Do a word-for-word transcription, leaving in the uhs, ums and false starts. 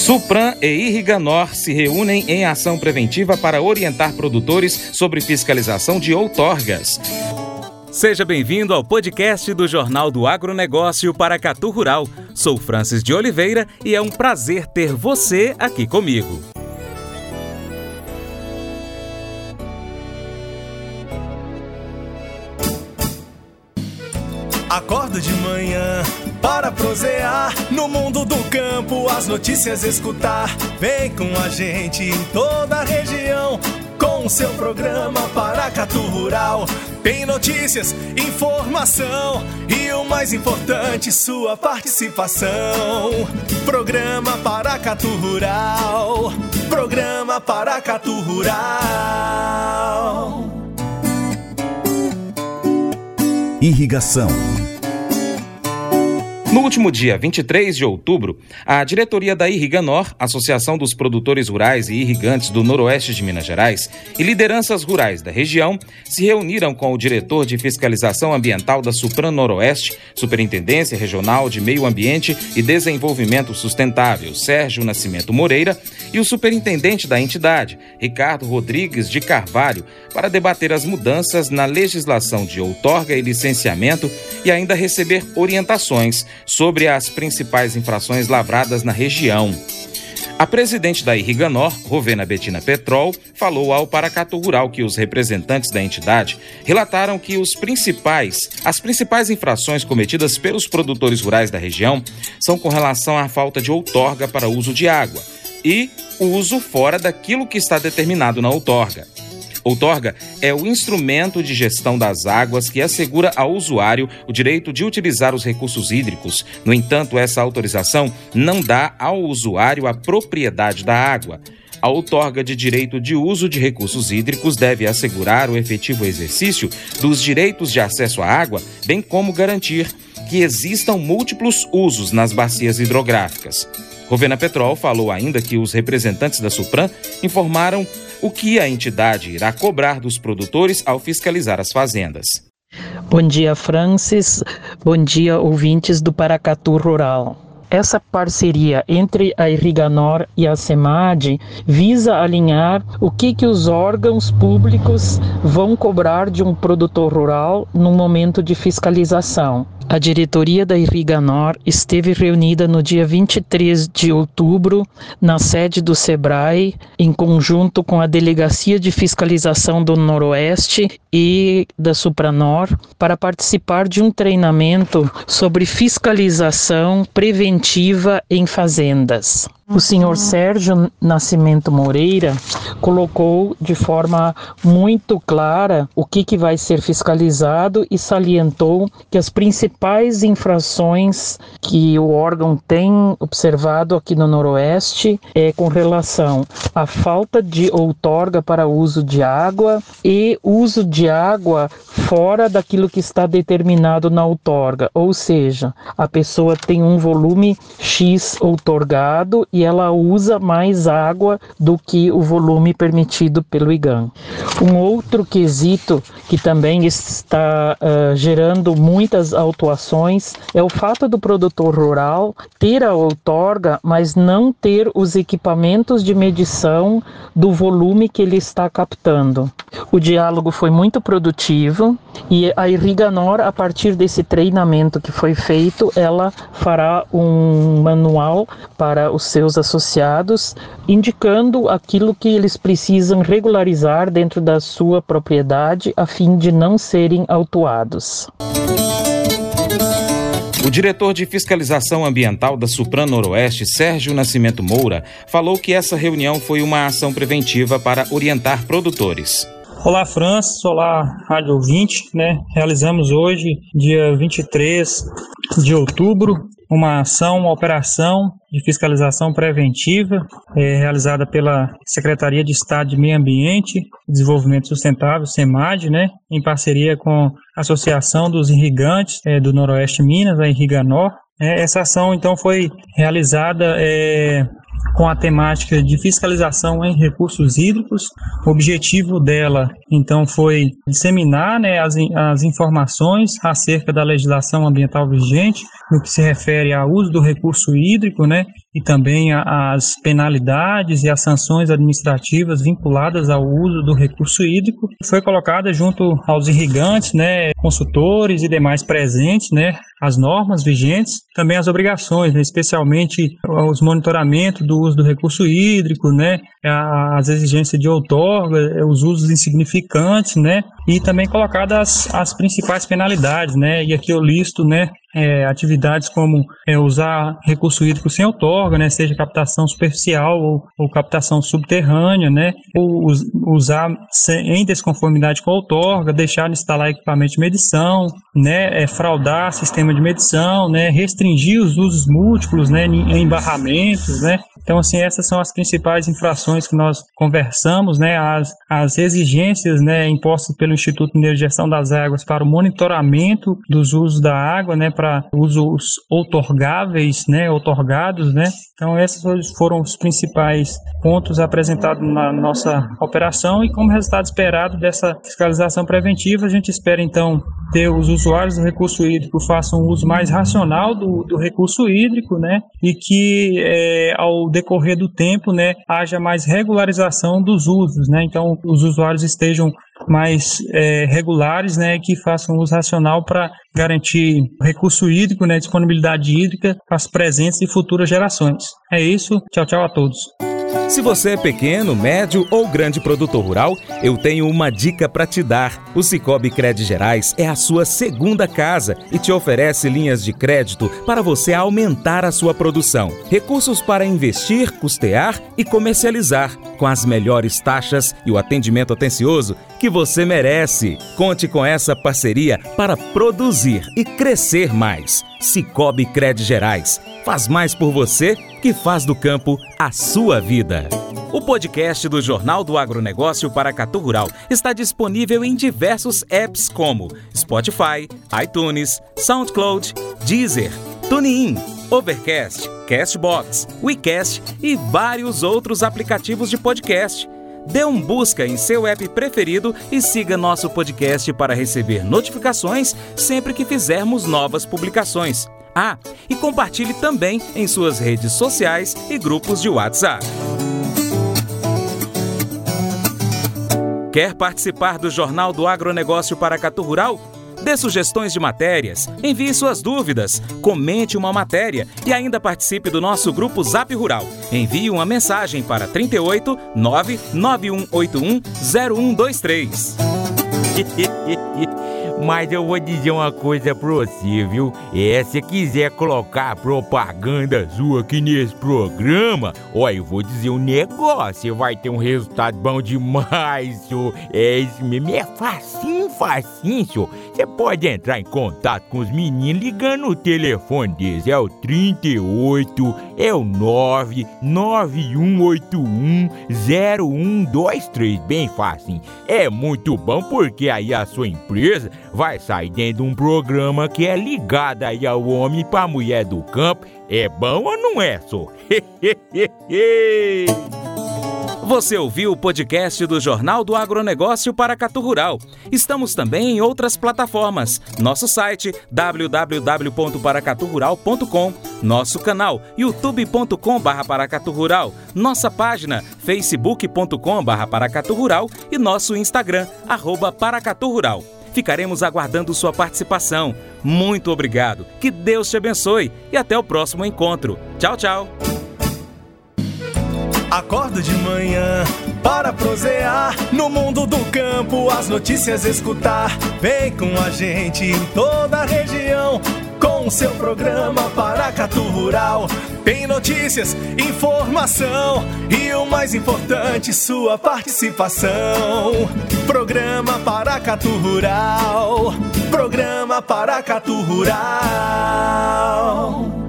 Supran e Irriganor se reúnem em ação preventiva para orientar produtores sobre fiscalização de outorgas. Seja bem-vindo ao podcast do Jornal do Agronegócio Paracatu Rural. Sou Francis de Oliveira e é um prazer ter você aqui comigo. Acordo de manhã para prosear no mundo do campo, as notícias escutar. Vem com a gente em toda a região com o seu programa Paracatu Rural. Tem notícias, informação e o mais importante, sua participação. Programa Paracatu Rural. Programa Paracatu Rural. Irrigação. No último dia vinte e três de outubro, a diretoria da Irriganor, Associação dos Produtores Rurais e Irrigantes do Noroeste de Minas Gerais, e lideranças rurais da região, se reuniram com o diretor de Fiscalização Ambiental da Supran Noroeste, Superintendência Regional de Meio Ambiente e Desenvolvimento Sustentável, Sérgio Nascimento Moreira, e o superintendente da entidade, Ricardo Rodrigues de Carvalho, para debater as mudanças na legislação de outorga e licenciamento e ainda receber orientações sobre as principais infrações lavradas na região. A presidente da Irriganor, Rovena Betina Petrol, falou ao Paracatu Rural que os representantes da entidade relataram que os principais, as principais infrações cometidas pelos produtores rurais da região são com relação à falta de outorga para uso de água e o uso fora daquilo que está determinado na outorga. Outorga é o instrumento de gestão das águas que assegura ao usuário o direito de utilizar os recursos hídricos. No entanto, essa autorização não dá ao usuário a propriedade da água. A outorga de direito de uso de recursos hídricos deve assegurar o efetivo exercício dos direitos de acesso à água, bem como garantir que existam múltiplos usos nas bacias hidrográficas. Rovena Petrol falou ainda que os representantes da Supran informaram o que a entidade irá cobrar dos produtores ao fiscalizar as fazendas. Bom dia, Francis. Bom dia, ouvintes do Paracatu Rural. Essa parceria entre a Irriganor e a SEMAD visa alinhar o que, que os órgãos públicos vão cobrar de um produtor rural no momento de fiscalização. A diretoria da Irriganor esteve reunida no dia vinte e três de outubro na sede do SEBRAE, em conjunto com a Delegacia de Fiscalização do Noroeste e da Supranor, para participar de um treinamento sobre fiscalização preventiva em fazendas. O senhor Sérgio Nascimento Moreira colocou de forma muito clara o que, que vai ser fiscalizado e salientou que as principais infrações que o órgão tem observado aqui no Noroeste é com relação à falta de outorga para uso de água e uso de água fora daquilo que está determinado na outorga, ou seja, a pessoa tem um volume X outorgado e ela usa mais água do que o volume permitido pelo I G A N. Um outro quesito que também está uh, gerando muitas autuações é o fato do produtor rural ter a outorga, mas não ter os equipamentos de medição do volume que ele está captando. O diálogo foi muito produtivo e a Irriganor, a partir desse treinamento que foi feito, ela fará um manual para os seus associados, indicando aquilo que eles precisam regularizar dentro da sua propriedade a fim de não serem autuados. O diretor de Fiscalização Ambiental da Supran Noroeste, Sérgio Nascimento Moura, falou que essa reunião foi uma ação preventiva para orientar produtores. Olá, Francis. Olá, rádio ouvinte, né? Realizamos hoje, dia vinte e três de outubro, uma ação, uma operação de fiscalização preventiva é, realizada pela Secretaria de Estado de Meio Ambiente e Desenvolvimento Sustentável, SEMAD, né, em parceria com a Associação dos Irrigantes é, do Noroeste Minas, a Irriganor. É, essa ação, então, foi realizada é, com a temática de fiscalização em recursos hídricos. O objetivo dela, então, foi disseminar, né, as, as informações acerca da legislação ambiental vigente no que se refere ao uso do recurso hídrico, né, e também a, as penalidades e as sanções administrativas vinculadas ao uso do recurso hídrico. Foi colocada junto aos irrigantes, né, consultores e demais presentes, né, as normas vigentes, também as obrigações, né, especialmente os monitoramentos do uso do recurso hídrico, né, as exigências de outorga, os usos insignificantes, né, e também colocadas as, as principais penalidades, né, e aqui eu listo, né, É, atividades como é, usar recurso hídrico sem outorga, né, seja captação superficial ou, ou captação subterrânea, né, ou us, usar sem, em desconformidade com a outorga, deixar de instalar equipamento de medição, né, é, fraudar sistema de medição, né, restringir os usos múltiplos, né, em, em barramentos, né. Então, assim, essas são as principais infrações que nós conversamos, né, as, as exigências, né, impostas pelo Instituto Mineiro de Gestão das Águas para o monitoramento dos usos da água, né, para usos outorgáveis, né, outorgados, né. Então, esses foram os principais pontos apresentados na nossa operação e como resultado esperado dessa fiscalização preventiva, a gente espera, então, ter os usuários do recurso hídrico façam um uso mais racional do, do recurso hídrico, né, e que é, ao decorrer do tempo, né, haja mais regularização dos usos, né, então os usuários estejam mais é, regulares, né, que façam uso racional para garantir recurso hídrico, né, disponibilidade hídrica para as presentes e futuras gerações. É isso, tchau, tchau a todos. Se você é pequeno, médio ou grande produtor rural, eu tenho uma dica para te dar. O Sicoob Cred Gerais é a sua segunda casa e te oferece linhas de crédito para você aumentar a sua produção. Recursos para investir, custear e comercializar, com as melhores taxas e o atendimento atencioso que você merece. Conte com essa parceria para produzir e crescer mais. Sicoob Cred Gerais faz mais por você que faz do campo a sua vida. O podcast do Jornal do Agronegócio Paracatu Rural está disponível em diversos apps como Spotify, iTunes, SoundCloud, Deezer, TuneIn, Overcast, Castbox, WeCast e vários outros aplicativos de podcast. Dê um busca em seu app preferido e siga nosso podcast para receber notificações sempre que fizermos novas publicações. Ah, e compartilhe também em suas redes sociais e grupos de WhatsApp. Quer participar do Jornal do Agronegócio Paracatu Rural? Dê sugestões de matérias, envie suas dúvidas, comente uma matéria e ainda participe do nosso grupo Zap Rural. Envie uma mensagem para trinta e oito, nove nove um oito um, zero um dois três. Mas eu vou dizer uma coisa pra você, viu? É, se quiser colocar propaganda sua aqui nesse programa, ó, eu vou dizer um negócio, você vai ter um resultado bom demais, senhor. É isso mesmo, é facinho, facinho, senhor. Você pode entrar em contato com os meninos ligando o telefone deles, é o trinta e oito, é o nove nove um oito um, zero um dois três, bem facinho. É muito bom porque aí a sua empresa vai sair dentro de um programa que é ligado aí ao homem pra mulher do campo. É bom ou não é, só? Você ouviu o podcast do Jornal do Agronegócio Paracatu Rural. Estamos também em outras plataformas. Nosso site w w w ponto paracatu rural ponto com, nosso canal youtube ponto com barra paracatu rural, nossa página facebook ponto com barra paracatu rural e nosso Instagram, arroba paracatu rural. Ficaremos aguardando sua participação. Muito obrigado, que Deus te abençoe e até o próximo encontro. Tchau, tchau. Acordo de manhã para prosear no mundo do campo, as notícias escutar. Vem com a gente em toda a região com o seu programa Paracatu Rural. Tem notícias, informação e o mais importante, sua participação. Programa Paracatu Rural. Programa Paracatu Rural.